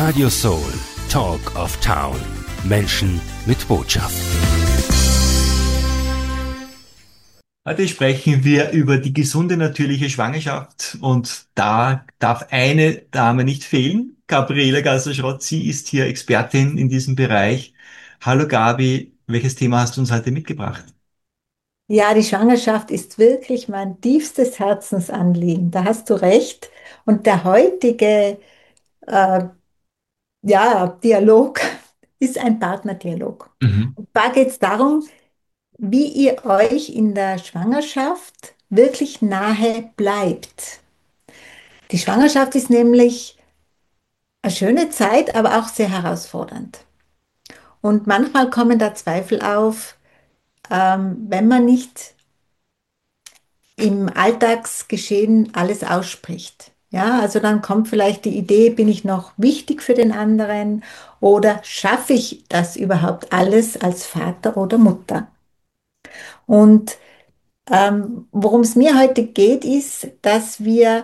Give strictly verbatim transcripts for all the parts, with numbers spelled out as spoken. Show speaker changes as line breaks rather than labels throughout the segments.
Radio Soul, Talk of Town. Menschen mit Botschaft.
Heute sprechen wir über die gesunde natürliche Schwangerschaft und da darf eine Dame nicht fehlen. Gabriele Gasser-Schrott, sie ist hier Expertin in diesem Bereich. Hallo Gabi, welches Thema hast du uns heute mitgebracht?
Ja, die Schwangerschaft ist wirklich mein tiefstes Herzensanliegen. Da hast du recht. Und der heutige äh, ja, Dialog ist ein Partnerdialog.
Mhm.
Und da geht es darum, wie ihr euch in der Schwangerschaft wirklich nahe bleibt. Die Schwangerschaft ist nämlich eine schöne Zeit, aber auch sehr herausfordernd. Und manchmal kommen da Zweifel auf, ähm, wenn man nicht im Alltagsgeschehen alles ausspricht. Ja, also dann kommt vielleicht die Idee, bin ich noch wichtig für den anderen oder schaffe ich das überhaupt alles als Vater oder Mutter? Und ähm, worum es mir heute geht, ist, dass wir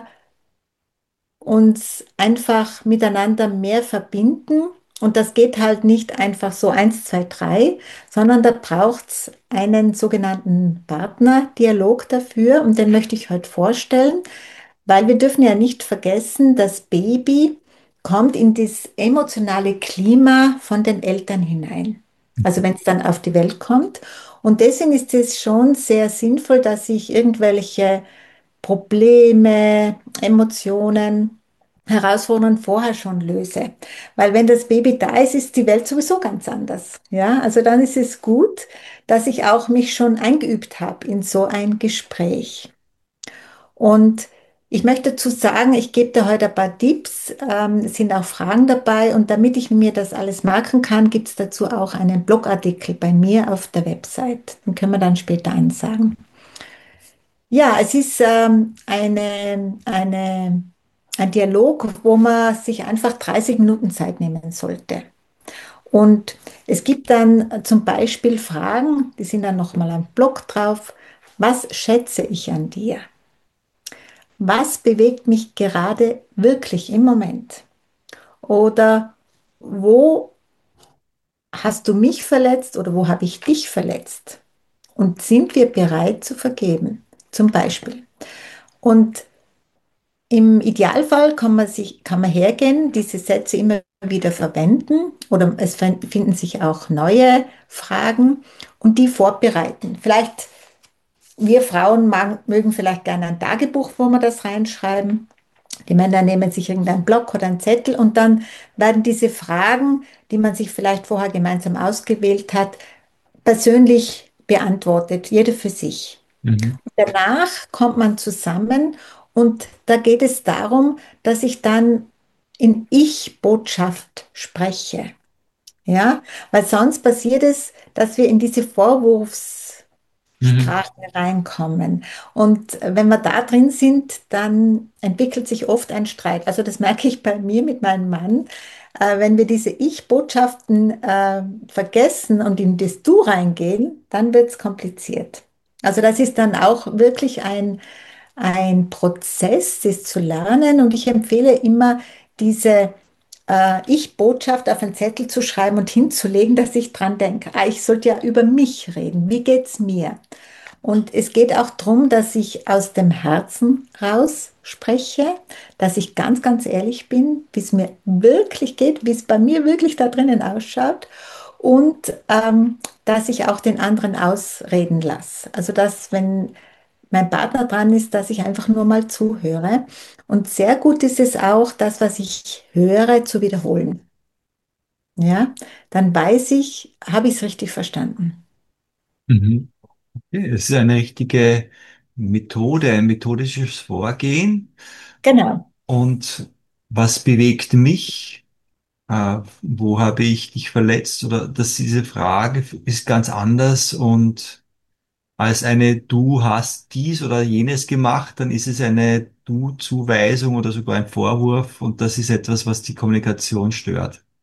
uns einfach miteinander mehr verbinden. Und das geht halt nicht einfach so eins, zwei, drei, sondern da braucht es einen sogenannten Partnerdialog dafür. Und den möchte ich heute vorstellen, weil wir dürfen ja nicht vergessen, das Baby kommt in das emotionale Klima von den Eltern hinein. Also wenn es dann auf die Welt kommt. Und deswegen ist es schon sehr sinnvoll, dass ich irgendwelche Probleme, Emotionen, Herausforderungen vorher schon löse. Weil wenn das Baby da ist, ist die Welt sowieso ganz anders. Ja, also dann ist es gut, dass ich auch mich schon eingeübt habe in so ein Gespräch. Und ich möchte dazu sagen, ich gebe dir heute ein paar Tipps, ähm, es sind auch Fragen dabei und damit ich mir das alles merken kann, gibt es dazu auch einen Blogartikel bei mir auf der Website. Den können wir dann später ansagen. Ja, es ist ähm, eine, eine, ein Dialog, wo man sich einfach dreißig Minuten Zeit nehmen sollte. Und es gibt dann zum Beispiel Fragen, die sind dann nochmal am Blog drauf. Was schätze ich an dir? Was bewegt mich gerade wirklich im Moment? Oder wo hast du mich verletzt oder wo habe ich dich verletzt? Und sind wir bereit zu vergeben? Zum Beispiel. Und im Idealfall kann man sich, kann man hergehen, diese Sätze immer wieder verwenden oder es finden sich auch neue Fragen und die vorbereiten. Vielleicht, wir Frauen mag, mögen vielleicht gerne ein Tagebuch, wo wir das reinschreiben. Die Männer nehmen sich irgendeinen Block oder einen Zettel und dann werden diese Fragen, die man sich vielleicht vorher gemeinsam ausgewählt hat, persönlich beantwortet, jeder für sich.
Mhm.
Danach kommt man zusammen und da geht es darum, dass ich dann in Ich-Botschaft spreche. Ja, weil sonst passiert es, dass wir in diese Vorwurfs
Mhm.
Sprache reinkommen. Und wenn wir da drin sind, dann entwickelt sich oft ein Streit. Also das merke ich bei mir mit meinem Mann. Äh, wenn wir diese Ich-Botschaften äh, vergessen und in das Du reingehen, dann wird es kompliziert. Also das ist dann auch wirklich ein, ein Prozess, das zu lernen. Und ich empfehle immer, diese äh, Ich-Botschaft auf einen Zettel zu schreiben und hinzulegen, dass ich dran denke. Ah, ich sollte ja über mich reden. Wie geht's mir? Und es geht auch darum, dass ich aus dem Herzen raus spreche, dass ich ganz, ganz ehrlich bin, wie es mir wirklich geht, wie es bei mir wirklich da drinnen ausschaut und ähm, dass ich auch den anderen ausreden lasse. Also dass, wenn mein Partner dran ist, dass ich einfach nur mal zuhöre. Und sehr gut ist es auch, das, was ich höre, zu wiederholen. Ja, dann weiß ich, habe ich es richtig verstanden.
Mhm. Okay, es ist eine richtige Methode, ein methodisches Vorgehen.
Genau.
Und was bewegt mich? Äh, wo habe ich dich verletzt? Oder dass diese Frage ist ganz anders und als eine Du hast dies oder jenes gemacht, dann ist es eine Du-Zuweisung oder sogar ein Vorwurf und das ist etwas, was die Kommunikation stört.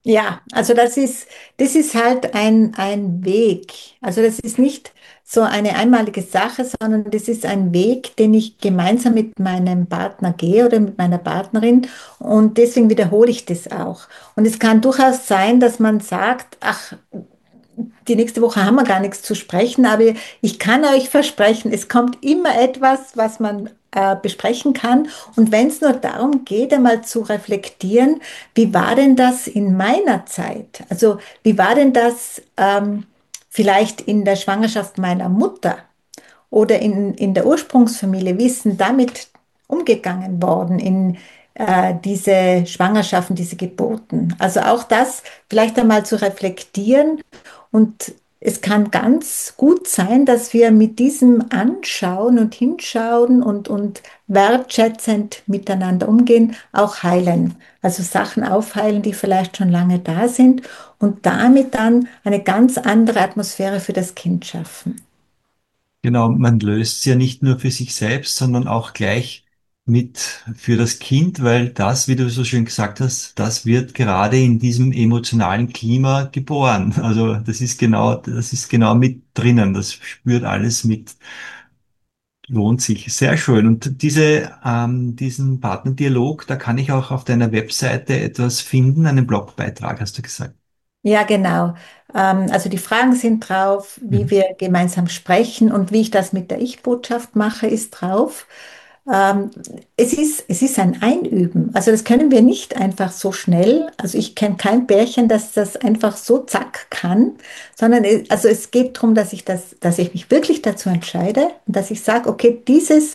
Ja, also das ist, das ist halt ein, ein Weg. Also das ist nicht so eine einmalige Sache, sondern das ist ein Weg, den ich gemeinsam mit meinem Partner gehe oder mit meiner Partnerin und deswegen wiederhole ich das auch. Und es kann durchaus sein, dass man sagt, ach, die nächste Woche haben wir gar nichts zu sprechen, aber ich kann euch versprechen, es kommt immer etwas, was man äh, besprechen kann. Und wenn es nur darum geht, einmal zu reflektieren, wie war denn das in meiner Zeit? Also wie war denn das ähm, vielleicht in der Schwangerschaft meiner Mutter oder in, in der Ursprungsfamilie? Wie ist denn damit umgegangen worden in äh, diese Schwangerschaften, diese Geburten? Also auch das vielleicht einmal zu reflektieren und es kann ganz gut sein, dass wir mit diesem Anschauen und Hinschauen und, und wertschätzend miteinander umgehen, auch heilen. Also Sachen aufheilen, die vielleicht schon lange da sind und damit dann eine ganz andere Atmosphäre für das Kind schaffen.
Genau, man löst es ja nicht nur für sich selbst, sondern auch gleich mit für das Kind, weil das, wie du so schön gesagt hast, das wird gerade in diesem emotionalen Klima geboren. Also das ist genau, das ist genau mit drinnen. Das spürt alles mit. Lohnt sich. Sehr schön. Und diese, ähm, diesen Partnerdialog, da kann ich auch auf deiner Webseite etwas finden, einen Blogbeitrag, hast du gesagt.
Ja, genau. Ähm, also die Fragen sind drauf, wie
Mhm.
wir gemeinsam sprechen und wie ich das mit der Ich-Botschaft mache, ist drauf. Ähm, es ist, es ist ein Einüben. Also das können wir nicht einfach so schnell. Also ich kenne kein Pärchen, das das einfach so zack kann, sondern es, also es geht darum, dass ich das, dass ich mich wirklich dazu entscheide und dass ich sage, okay, dieses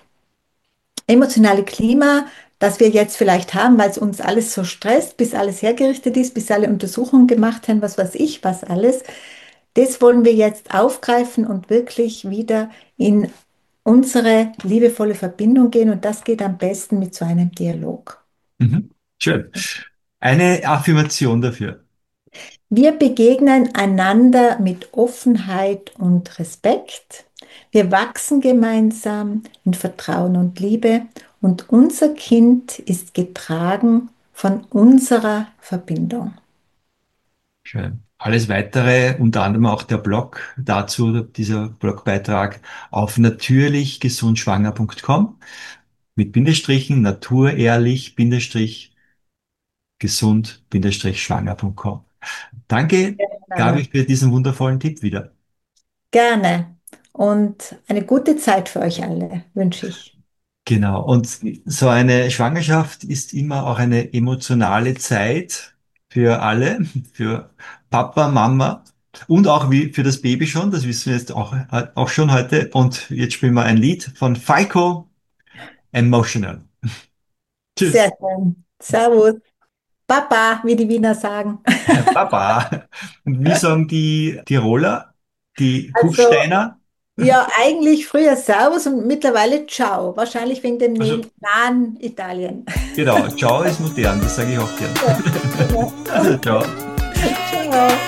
emotionale Klima, das wir jetzt vielleicht haben, weil es uns alles so stresst, bis alles hergerichtet ist, bis alle Untersuchungen gemacht haben, was weiß ich, was alles. Das wollen wir jetzt aufgreifen und wirklich wieder in unsere liebevolle Verbindung gehen. Und das geht am besten mit so einem Dialog.
Mhm. Schön. Eine Affirmation dafür.
Wir begegnen einander mit Offenheit und Respekt. Wir wachsen gemeinsam in Vertrauen und Liebe und unser Kind ist getragen von unserer Verbindung.
Schön. Alles weitere, unter anderem auch der Blog dazu, dieser Blogbeitrag auf natürlichgesundschwanger punkt com mit Bindestrichen, naturehrlich, Bindestrich, gesund, Bindestrich, schwanger punkt com. Danke, Gabi,
Miteinander.
für diesen wundervollen Tipp wieder.
Gerne. Und eine gute Zeit für euch alle wünsche ich.
Genau. Und so eine Schwangerschaft ist immer auch eine emotionale Zeit für alle, für Papa, Mama und auch wie für das Baby schon. Das wissen wir jetzt auch, auch schon heute. Und jetzt spielen wir ein Lied von Falco, Emotional.
Sehr
Tschüss.
schön. Servus. Papa, wie die Wiener sagen.
Baba. Und wie sagen die Tiroler, die
Also,
Kufsteiner?
ja, eigentlich früher Servus und mittlerweile Ciao. Wahrscheinlich wegen dem
Also,
Nä- nahen Italien.
genau. Ciao ist modern. Das sage ich auch gern.
Ja, genau.
Also, ciao.
Ciao.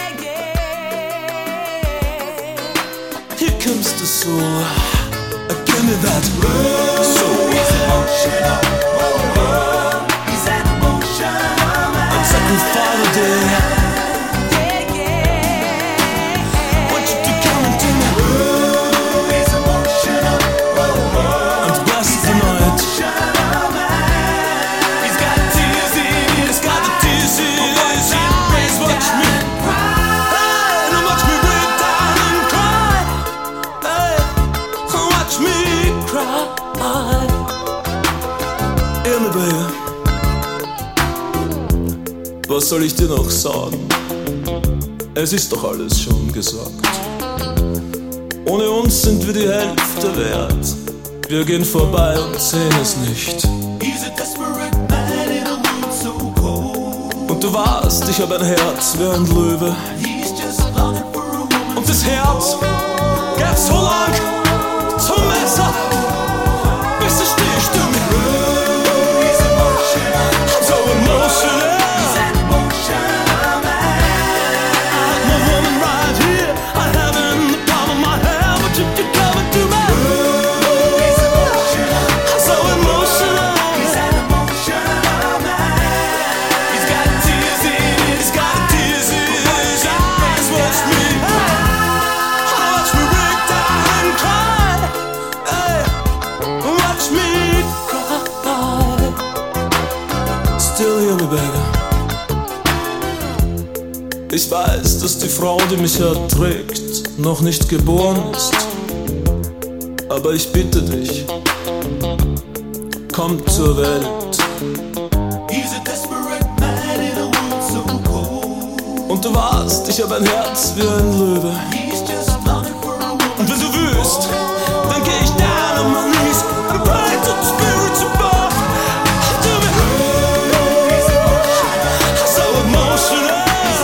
Here comes the soul. Give me that soul. I'm second Father Day. Want you to come into me and bless the night. He's got tears in, he's got the tears in his eyes. Watch me, hey, watch me break down and cry. Hey, watch me cry. Immer Baby, was soll ich dir noch sagen? Es ist doch alles schon gesagt. Ohne uns sind wir die Hälfte wert. Wir gehen vorbei und sehen es nicht. Und du warst, ich hab ein Herz wie ein Löwe. Und das Herz geht so lang zum Messer, bis es sticht du mich. I'm so emotional. I'm a woman right here. I have it in the palm of my hand, but you keep coming to me. I'm so emotional. He's got tears in his me, baby. Ich weiß, dass die Frau, die mich erträgt, noch nicht geboren ist. Aber ich bitte dich, komm zur Welt. Und du warst, ich hab ein Herz wie ein Löwe. Und wenn du willst, dann geh ich down on my knees and pray to the spirits above. Do me so emotional.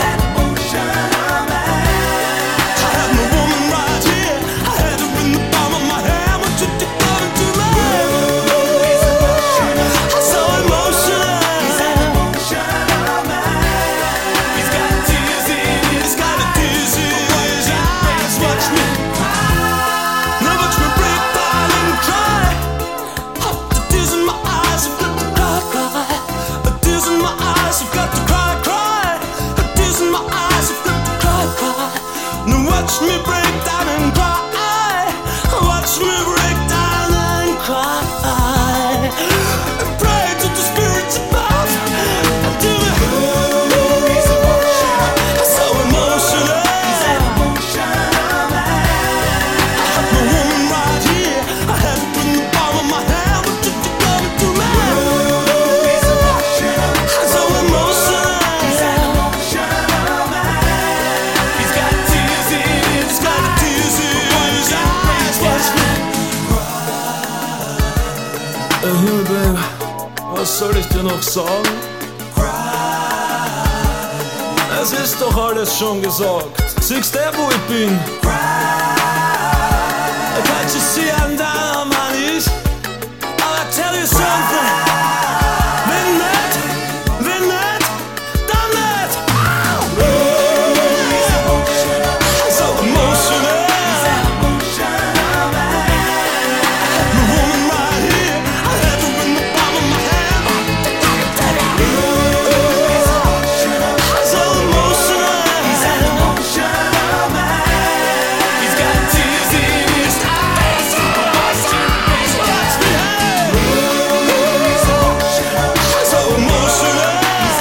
I had my woman right here. I had her in the palm of my hand. What did you come to me? So emotional. He's got tears in his, got a tears in his eyes. Watch me. Now watch me break down and cry. Oh, the tears in my eyes, I've got to cry, cry. The tears in my eyes, I've got to cry, cry. The tears in my eyes, I've got to cry, cry. Now watch me break down and cry. Watch me break down and cry. And pray to the spirits above. And do it so emotional. My woman right here, I had her in the palm of my hand. What did you come to me? So emotional. He's got tears in his, he's got tears in his eyes. Watch me cry. Hey, Babe, was soll ich dir noch sagen? Es ist doch alles schon gesagt. Siehst du, wo ich bin? Can't you see I'm down on my knees? I'll tell you something. Been that, been that, done that. So emotional. My woman right here, I had her in the palm of my hand. So emotional. He's got tears in his eyes. Watch me, so emotional.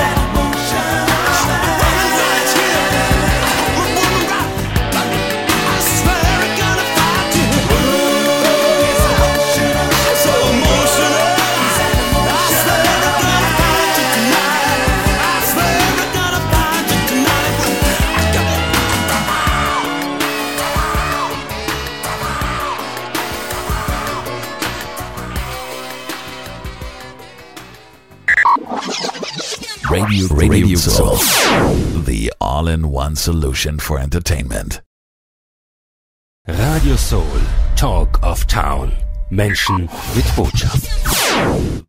Running right here. My woman right. I swear I'm gonna find you. So emotional. I swear I'm gonna find you tonight. I swear I'm gonna find you tonight.
Radio, Radio Soul, the all-in-one solution for entertainment.
Radio Soul, Talk of Town. Menschen mit Botschaft.